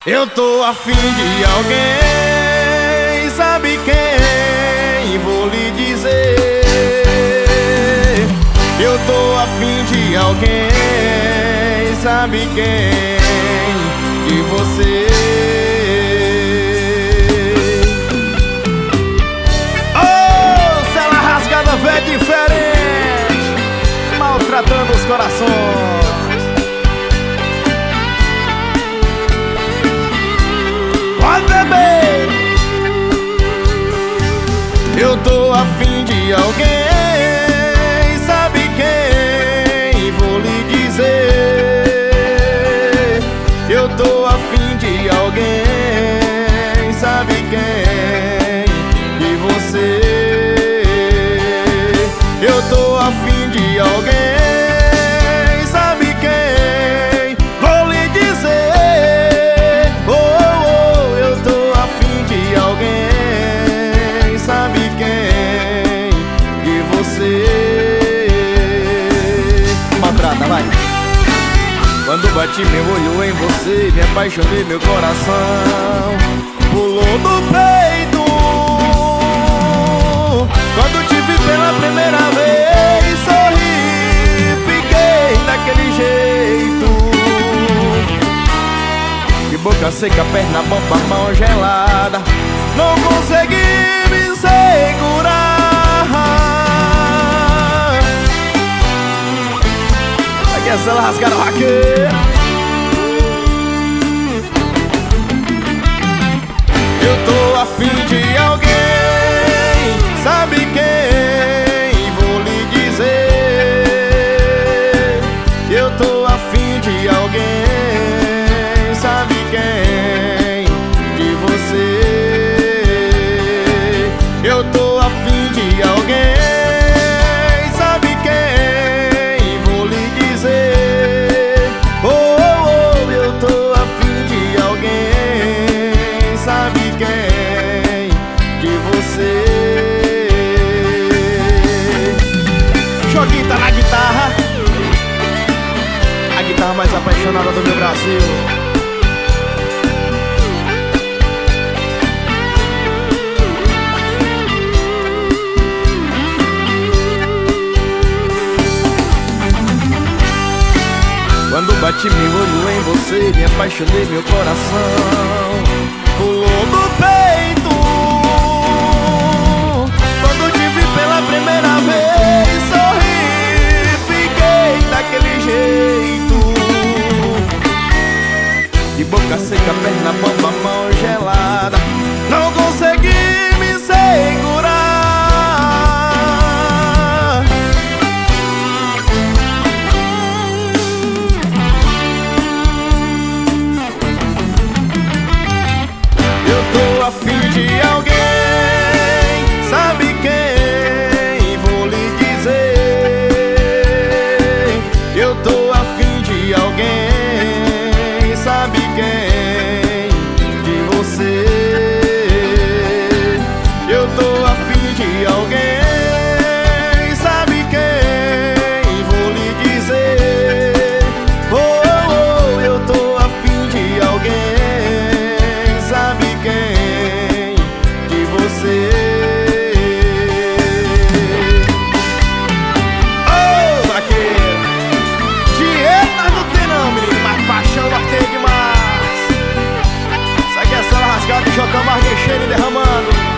Eu tô afim de alguém, sabe quem? Vou lhe dizer. Eu tô afim de alguém, sabe quem? De você. Oh, cela rasgada, véi, diferente, maltratando os corações. Eu tô afim de alguém, sabe quem? Vou lhe dizer. Eu tô afim de alguém, sabe quem? De você. Eu tô afim de alguém, sabe quem? Vou lhe dizer. Oh, oh, eu tô afim de alguém, sabe quem? De você. Maltrata, vai. Quando bati meu olho em você, me apaixonei, meu coração pulou no peito. Quando te vi pela primeira vez, sorri, fiquei daquele jeito. De boca seca, perna bamba, mão gelada, não consegui me segurar. Aqui é cela rasgada, vaqueira. Eu tô afim de alguém, sabe quem? Vou lhe dizer. Eu tô afim de alguém, sabe quem? De você. Eu tô afim de alguém, sabe quem? Vou lhe dizer. Oh, oh, oh, eu tô afim de alguém, sabe quem? De você. Joguinho tá na guitarra, a guitarra mais apaixonada do meu Brasil. Quando bati meu olho em você, me apaixonei, meu coração pulou no peito. Quando te vi pela primeira vez, sorri, fiquei daquele jeito. De boca seca, perna bamba, mão gelada, não consegui me segurar. Eu tô afim de alguém, sabe quem? Vou lhe dizer. Eu tô afim de alguém, sabe quem? De você. Eu tô afim de alguém, sabe quem? Vou lhe dizer. Oh, oh, oh, eu tô afim de alguém, sabe quem? De você. Oh, vaqueiro, dinheiro nós não tem não, menino, mas paixão nós tem demais. Isso aqui é cela rasgada e jogando mais mexendo e derramando.